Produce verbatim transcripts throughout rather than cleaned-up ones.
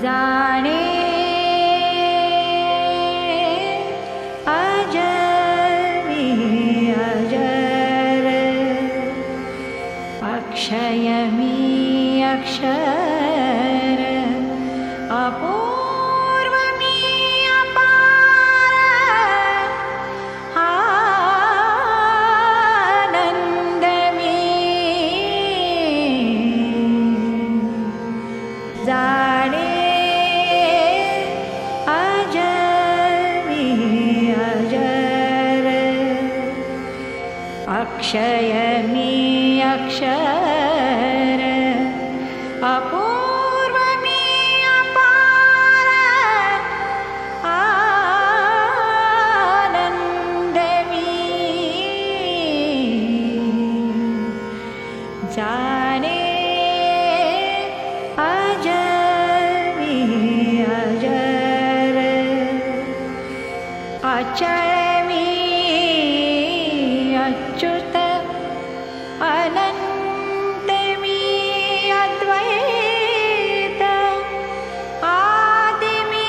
जाणे अजरी अजर अक्षय मी अक्षर अपूर्व मी अपार आनंद मी जाणे अक्षय मी अक्षर अपूर्व मी अपार आनंद मी जाणे अजरी अजर अचल मी अच्युत अनंत मी अद्वैत आदि मी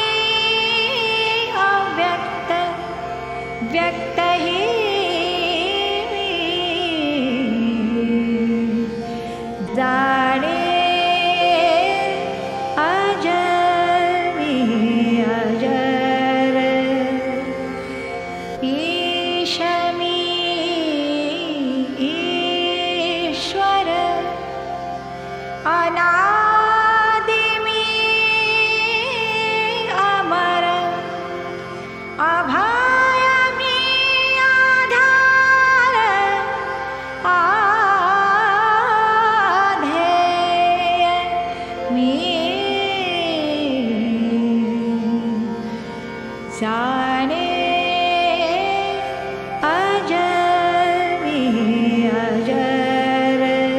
अव्यक्त व्यक्त ही मी जाणे अजरी अजर ईश मी ईश्वर अनादि मी अमर अभय मी आधार आधेय मी जाणे अजरी अजर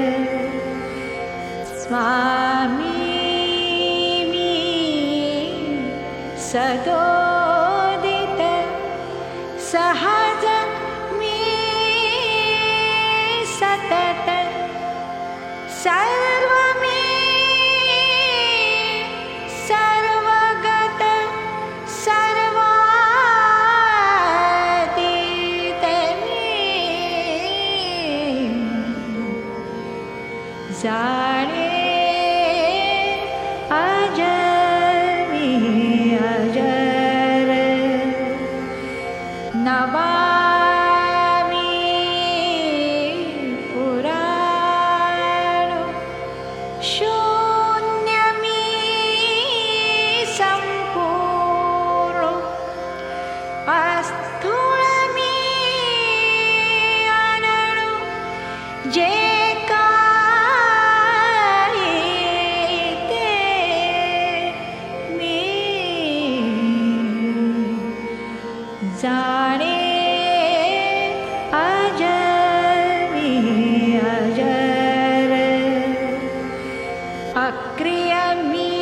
स्वामी मी सदोदित सहज मी सतत सर्व मी सर्वगत सर्वातीत मी जाणे अजरी अजर नमामि पुराण शून्य मी संपूर्ण अस्थूल मी अनणु जे जाणे अजरी अजर अक्रिय मी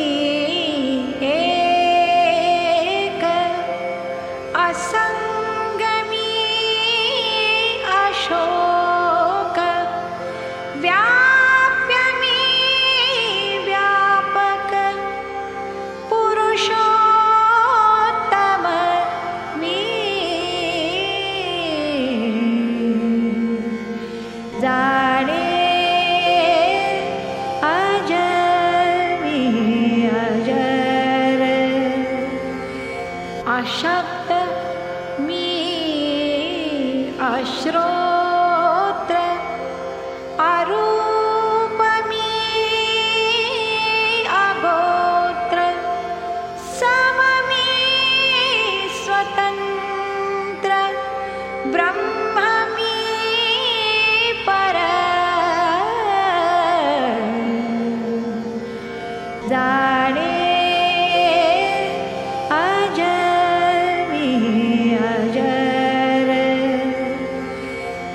एक असंग मी अशोक व्याप्य मी व्यापक पुरुषो जाणे अजरी अजर अशक्त मी अश्रोत्र अरूप मी अगोत्र सम मी स्वतंत्र ब्रह्म मी पर जाणे अजरी अजर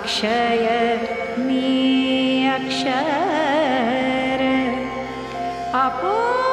अक्षय मी अक्षर अपूर्व